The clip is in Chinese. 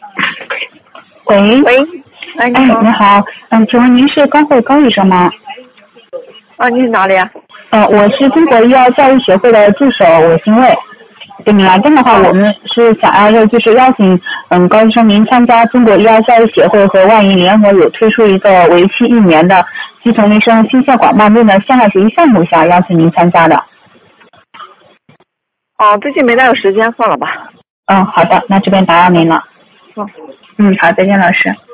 喂。 喂，哎，你好。 你好，请问您是高慧高医生吗？ 你是哪里啊？ 我是中国医药教育协会的助手韦新卫。给你来电的话，我们是想要就是邀请高医生您参加中国医药教育协会和万医联合有推出一个为期1年的基层医生心血管慢病的线上学习项目，想邀请您参加的。 最近没大有时间，算了吧。 好的，那这边打扰您了。 好， 好，再见老师。